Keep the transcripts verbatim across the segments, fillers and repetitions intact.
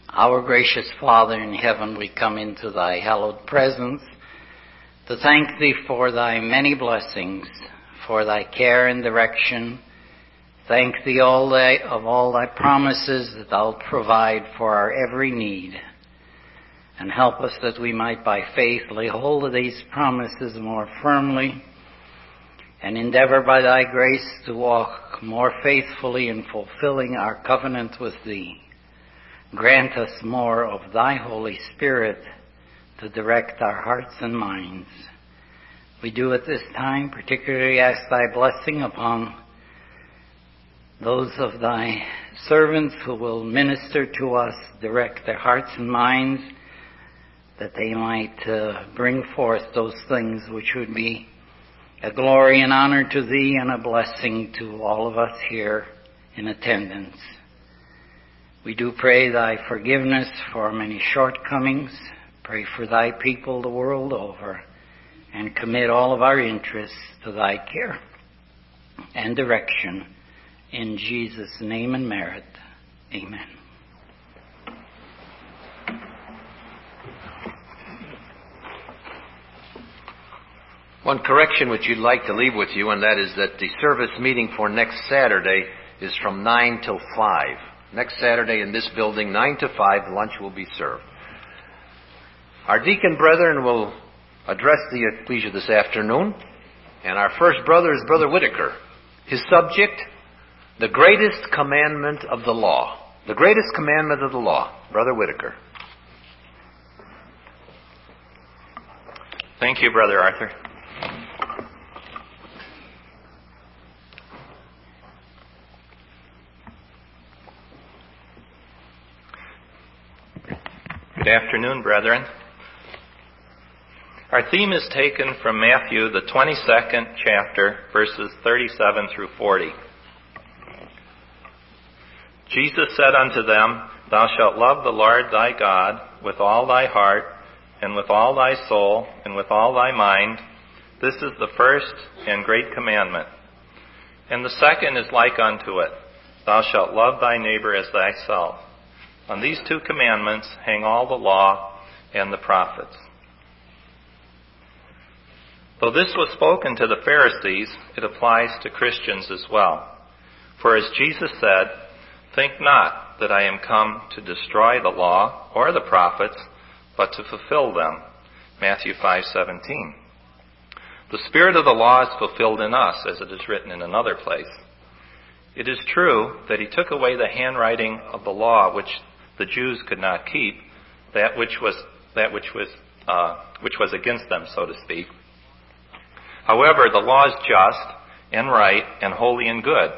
Our gracious Father in heaven, we come into thy hallowed presence to thank thee for thy many blessings, for thy care and direction. Thank thee all thy, of all thy promises that thou provide for our every need. And help us that we might by faith lay hold of these promises more firmly and endeavor by thy grace to walk more faithfully in fulfilling our covenant with thee. Grant us more of thy Holy Spirit to direct our hearts and minds. We do at this time particularly ask thy blessing upon those of thy servants who will minister to us, direct their hearts and minds, that they might uh, bring forth those things which would be a glory and honor to thee and a blessing to all of us here in attendance. We do pray thy forgiveness for many shortcomings. Pray for thy people the world over, and commit all of our interests to thy care and direction. In Jesus' name and merit, amen. One correction which you'd like to leave with you, and that is that the service meeting for next Saturday is from nine till five. Next Saturday in this building, nine to five, lunch will be served. Our deacon brethren will address the ecclesia this afternoon, and our first brother is Brother Whitaker. His subject, the greatest commandment of the law. The greatest commandment of the law. Brother Whitaker. Thank you, Brother Arthur. Good afternoon, brethren. Our theme is taken from Matthew, the twenty-second chapter, verses thirty-seven through forty. Jesus said unto them, Thou shalt love the Lord thy God with all thy heart, and with all thy soul, and with all thy mind. This is the first and great commandment. And the second is like unto it, Thou shalt love thy neighbor as thyself. On these two commandments hang all the law and the prophets. Though this was spoken to the Pharisees, it applies to Christians as well. For as Jesus said, Think not that I am come to destroy the law or the prophets, but to fulfill them. Matthew five seventeen. The spirit of the law is fulfilled in us, as it is written in another place. It is true that he took away the handwriting of the law which the Jews could not keep, that which was that which was uh, which was against them, so to speak. However, the law is just and right and holy and good.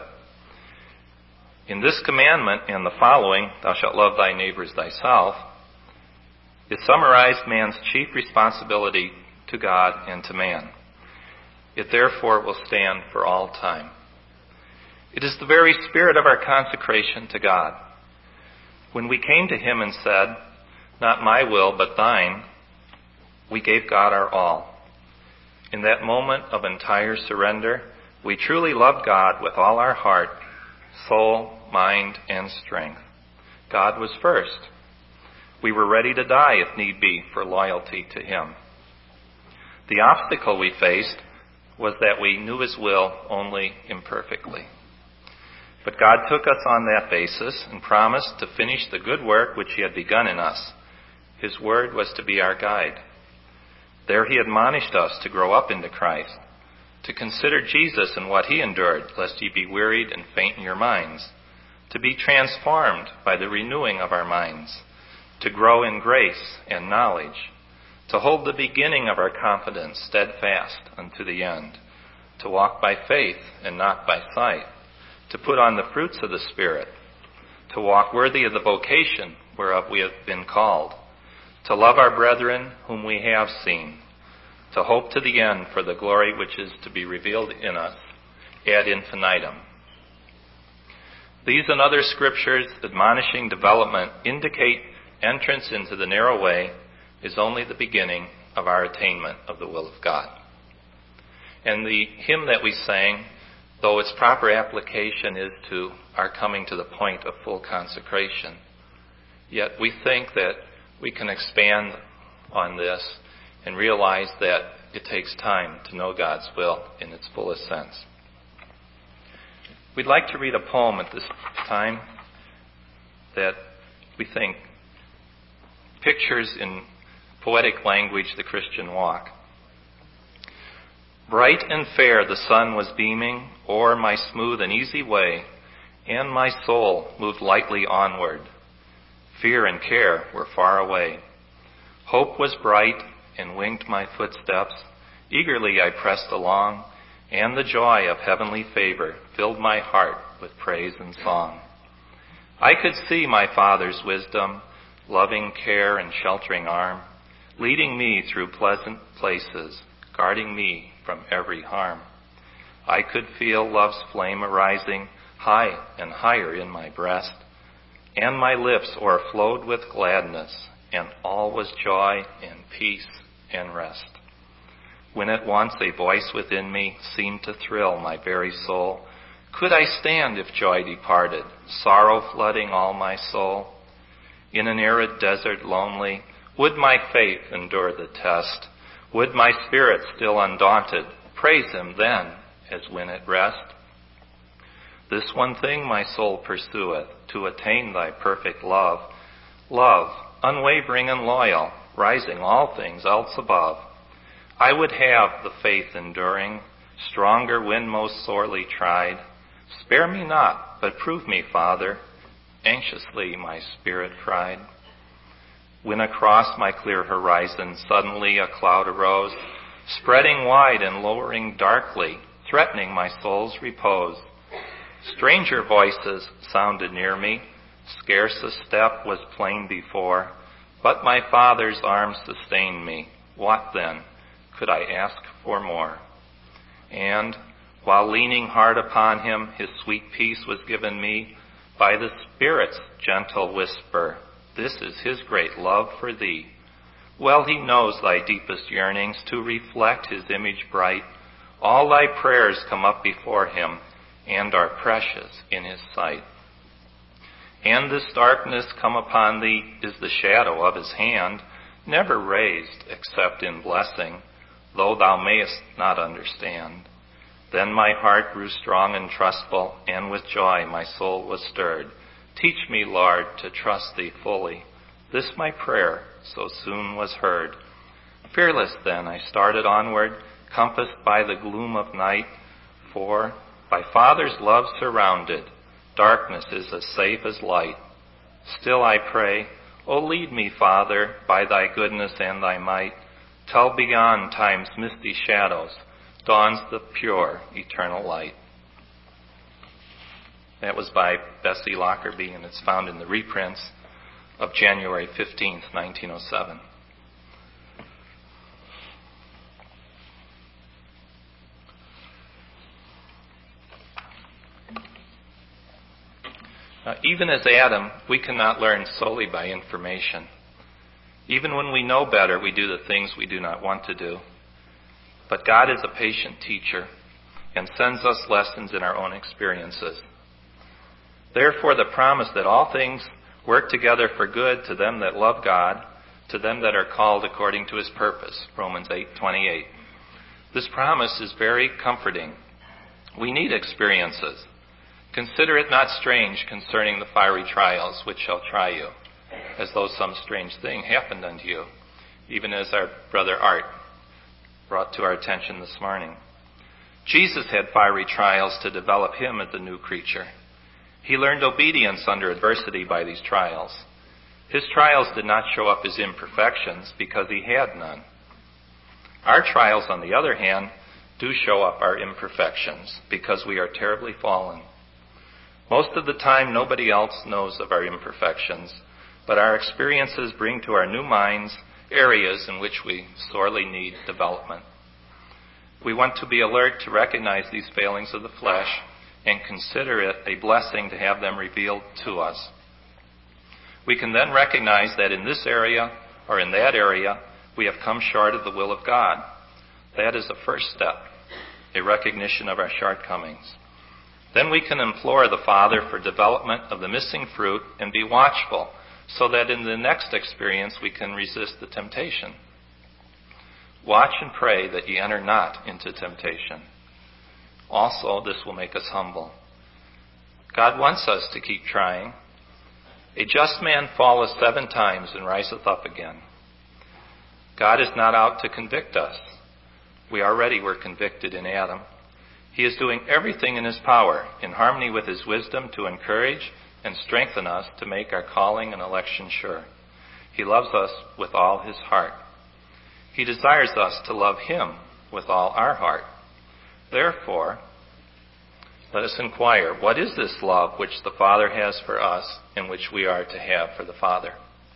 In this commandment and the following, Thou shalt love thy neighbor as thyself, is summarized man's chief responsibility to God and to man. It therefore will stand for all time. It is the very spirit of our consecration to God. When we came to him and said, Not my will, but thine, we gave God our all. In that moment of entire surrender, we truly loved God with all our heart, soul, mind, and strength. God was first. We were ready to die, if need be, for loyalty to him. The obstacle we faced was that we knew his will only imperfectly. But God took us on that basis and promised to finish the good work which he had begun in us. His word was to be our guide. There he admonished us to grow up into Christ, to consider Jesus and what he endured, lest ye be wearied and faint in your minds, to be transformed by the renewing of our minds, to grow in grace and knowledge, to hold the beginning of our confidence steadfast unto the end, to walk by faith and not by sight, to put on the fruits of the Spirit, to walk worthy of the vocation whereof we have been called, to love our brethren whom we have seen, to hope to the end for the glory which is to be revealed in us ad infinitum. These and other scriptures admonishing development indicate entrance into the narrow way is only the beginning of our attainment of the will of God. And the hymn that we sang, though its proper application is to our coming to the point of full consecration, Yet we think that we can expand on this and realize that it takes time to know God's will in its fullest sense. We'd like to read a poem at this time that we think pictures in poetic language the Christian walk. Bright and fair the sun was beaming o'er my smooth and easy way, and my soul moved lightly onward. Fear and care were far away. Hope was bright and winged my footsteps. Eagerly I pressed along, and the joy of heavenly favor filled my heart with praise and song. I could see my Father's wisdom, loving care and sheltering arm, leading me through pleasant places, guarding me from every harm. I could feel love's flame arising high and higher in my breast, and my lips o'erflowed with gladness, and all was joy and peace and rest. When at once a voice within me seemed to thrill my very soul, could I stand if joy departed, sorrow flooding all my soul? In an arid desert lonely, would my faith endure the test? Would my spirit still undaunted praise him then as when at rest? This one thing my soul pursueth, to attain thy perfect love, love, unwavering and loyal, rising all things else above. I would have the faith enduring, stronger when most sorely tried. Spare me not, but prove me, Father, anxiously my spirit cried. When across my clear horizon suddenly a cloud arose, spreading wide and lowering darkly, threatening my soul's repose. Stranger voices sounded near me, scarce a step was plain before, but my Father's arms sustained me. What then could I ask for more? And while leaning hard upon him, his sweet peace was given me by the Spirit's gentle whisper, this is his great love for thee. Well he knows thy deepest yearnings to reflect his image bright. All thy prayers come up before him and are precious in his sight. And this darkness come upon thee is the shadow of his hand, never raised except in blessing, though thou mayest not understand. Then my heart grew strong and trustful, and with joy my soul was stirred. Teach me, Lord, to trust thee fully. This my prayer so soon was heard. Fearless then I started onward, compassed by the gloom of night, for by Father's love surrounded, darkness is as safe as light. Still I pray, O lead me, Father, by thy goodness and thy might, till beyond time's misty shadows dawns the pure, eternal light. That was by Bessie Lockerbie, and it's found in the reprints of January fifteenth, nineteen oh seven. Now, even as Adam, we cannot learn solely by information. Even when we know better, we do the things we do not want to do. But God is a patient teacher and sends us lessons in our own experiences. Therefore, the promise that all things work together for good to them that love God, to them that are called according to his purpose, Romans eight twenty-eight. This promise is very comforting. We need experiences. Consider it not strange concerning the fiery trials which shall try you, as though some strange thing happened unto you, even as our brother Art brought to our attention this morning. Jesus had fiery trials to develop him as a new creature. He learned obedience under adversity by these trials. His trials did not show up his imperfections because he had none. Our trials, on the other hand, do show up our imperfections because we are terribly fallen. Most of the time, nobody else knows of our imperfections, but our experiences bring to our new minds areas in which we sorely need development. We want to be alert to recognize these failings of the flesh and consider it a blessing to have them revealed to us. We can then recognize that in this area or in that area, we have come short of the will of God. That is the first step, a recognition of our shortcomings. Then we can implore the Father for development of the missing fruit and be watchful so that in the next experience we can resist the temptation. Watch and pray that ye enter not into temptation. Also, this will make us humble. God wants us to keep trying. A just man falleth seven times and riseth up again. God is not out to convict us. We already were convicted in Adam. He is doing everything in his power, in harmony with his wisdom, to encourage and strengthen us to make our calling and election sure. He loves us with all his heart. He desires us to love him with all our heart. Therefore, let us inquire, what is this love which the Father has for us and which we are to have for the Father?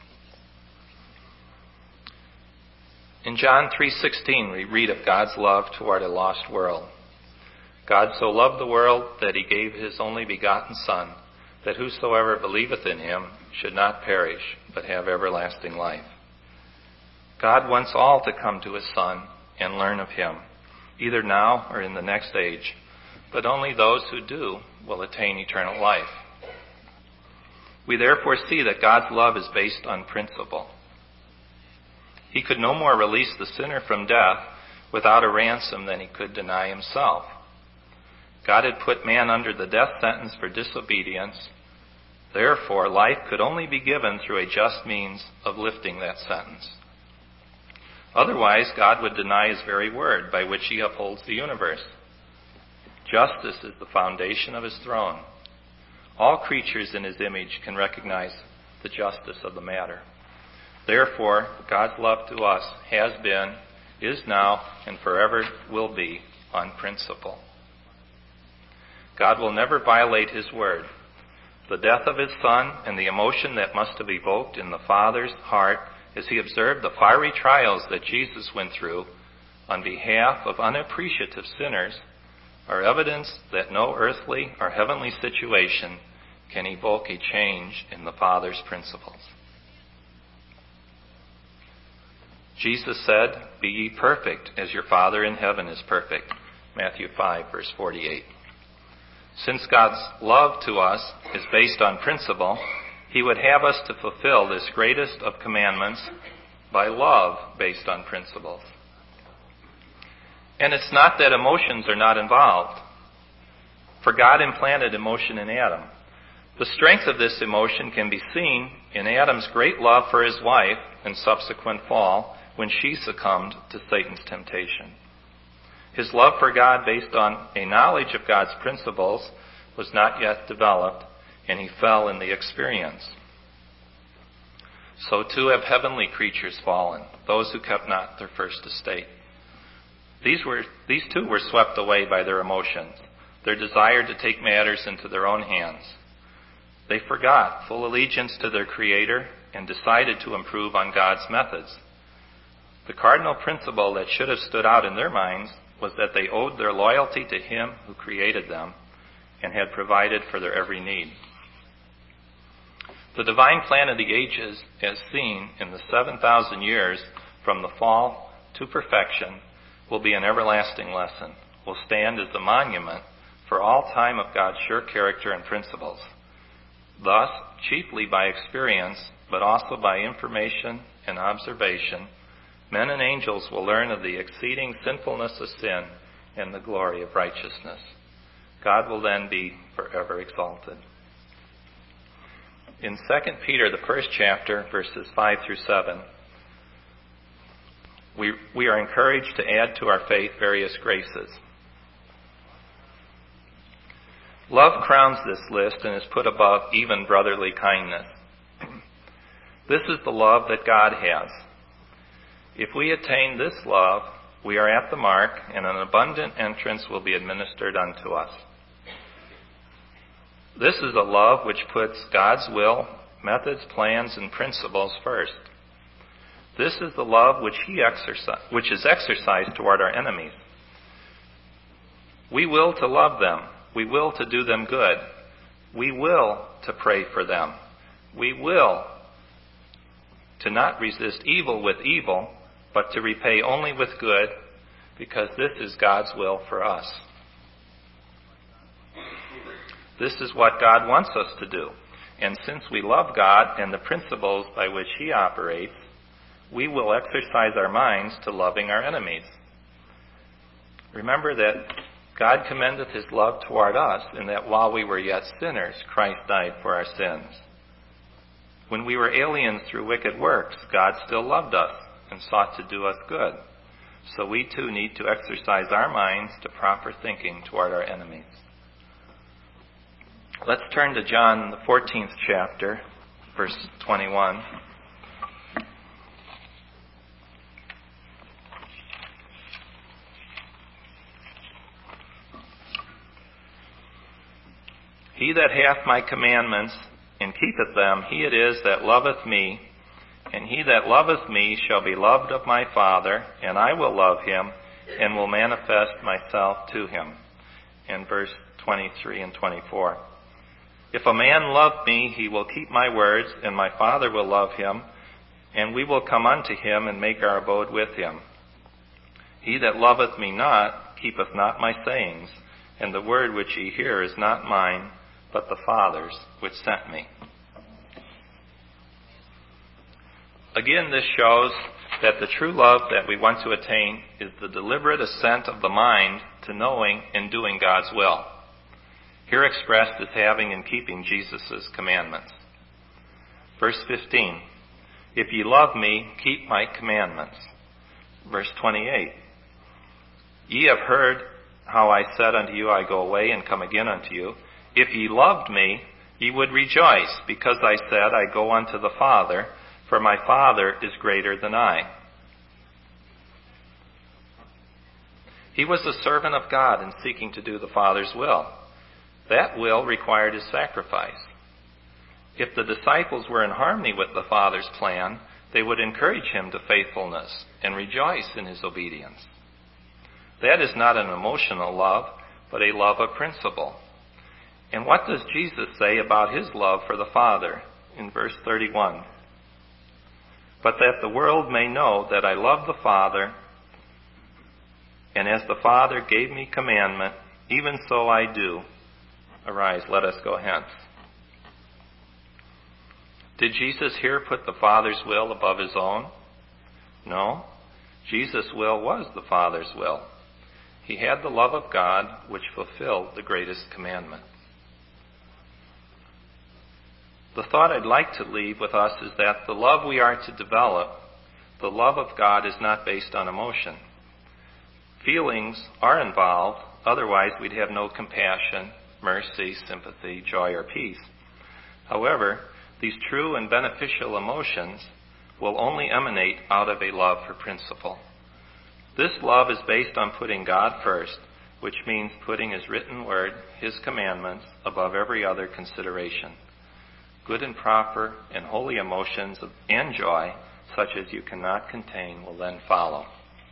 In John three sixteen, we read of God's love toward a lost world. God so loved the world that he gave his only begotten Son, that whosoever believeth in him should not perish, but have everlasting life. God wants all to come to his Son and learn of him, either now or in the next age, but only those who do will attain eternal life. We therefore see that God's love is based on principle. He could no more release the sinner from death without a ransom than he could deny himself. God had put man under the death sentence for disobedience. Therefore, life could only be given through a just means of lifting that sentence. Otherwise, God would deny his very word by which he upholds the universe. Justice is the foundation of his throne. All creatures in his image can recognize the justice of the matter. Therefore, God's love to us has been, is now, and forever will be on principle. God will never violate his word. The death of his Son and the emotion that must have evoked in the Father's heart as he observed the fiery trials that Jesus went through on behalf of unappreciative sinners are evidence that no earthly or heavenly situation can evoke a change in the Father's principles. Jesus said, "Be ye perfect as your Father in heaven is perfect." Matthew five, verse forty-eight. Since God's love to us is based on principle, he would have us to fulfill this greatest of commandments by love based on principles. And it's not that emotions are not involved, for God implanted emotion in Adam. The strength of this emotion can be seen in Adam's great love for his wife and subsequent fall when she succumbed to Satan's temptation. His love for God based on a knowledge of God's principles was not yet developed, and he fell in the experience. So too have heavenly creatures fallen, those who kept not their first estate. These were these too were swept away by their emotions, their desire to take matters into their own hands. They forgot full allegiance to their Creator and decided to improve on God's methods. The cardinal principle that should have stood out in their minds was that they owed their loyalty to him who created them and had provided for their every need. The divine plan of the ages, as seen in the seven thousand years from the fall to perfection, will be an everlasting lesson, will stand as the monument for all time of God's sure character and principles. Thus, chiefly by experience, but also by information and observation, men and angels will learn of the exceeding sinfulness of sin and the glory of righteousness. God will then be forever exalted. In Second Peter, the first chapter, verses five through seven, we, we are encouraged to add to our faith various graces. Love crowns this list and is put above even brotherly kindness. This is the love that God has. If we attain this love, we are at the mark, and an abundant entrance will be administered unto us. This is a love which puts God's will, methods, plans, and principles first. This is the love which he exercise, which is exercised toward our enemies. We will to love them. We will to do them good. We will to pray for them. We will to not resist evil with evil, but to repay only with good, because this is God's will for us. This is what God wants us to do. And since we love God and the principles by which He operates, we will exercise our minds to loving our enemies. Remember that God commendeth His love toward us in that while we were yet sinners, Christ died for our sins. When we were aliens through wicked works, God still loved us and sought to do us good. So we too need to exercise our minds to proper thinking toward our enemies. Let's turn to John, the fourteenth chapter, verse twenty-one. He that hath my commandments and keepeth them, he it is that loveth me, and he that loveth me shall be loved of my Father, and I will love him, and will manifest myself to him. And verse twenty-three and twenty-four. If a man love me, he will keep my words, and my Father will love him, and we will come unto him and make our abode with him. He that loveth me not keepeth not my sayings, and the word which ye hear is not mine, but the Father's which sent me. Again, this shows that the true love that we want to attain is the deliberate assent of the mind to knowing and doing God's will, here expressed as having and keeping Jesus' commandments. Verse fifteen, if ye love me, keep my commandments. Verse twenty-eight, ye have heard how I said unto you, I go away and come again unto you. If ye loved me, ye would rejoice, because I said, I go unto the Father, for my Father is greater than I. He was a servant of God in seeking to do the Father's will. That will required his sacrifice. If the disciples were in harmony with the Father's plan, they would encourage him to faithfulness and rejoice in his obedience. That is not an emotional love, but a love of principle. And what does Jesus say about his love for the Father in verse thirty-one? But that the world may know that I love the Father, and as the Father gave me commandment, even so I do. Arise, let us go hence. Did Jesus here put the Father's will above his own? No. Jesus' will was the Father's will. He had the love of God, which fulfilled the greatest commandment. The thought I'd like to leave with us is that the love we are to develop, the love of God, is not based on emotion. Feelings are involved, otherwise we'd have no compassion, mercy, sympathy, joy, or peace. However, these true and beneficial emotions will only emanate out of a love for principle. This love is based on putting God first, which means putting His written word, His commandments, above every other consideration. Good and proper and holy emotions and joy, such as you cannot contain, will then follow.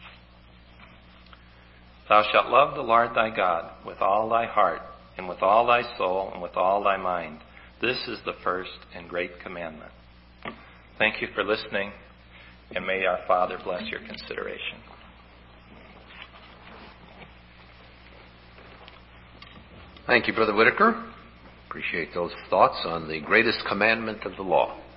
Thou shalt love the Lord thy God with all thy heart, and with all thy soul, and with all thy mind. This is the first and great commandment. Thank you for listening, and may our Father bless your consideration. Thank you, Brother Whitaker. Appreciate those thoughts on the greatest commandment of the law.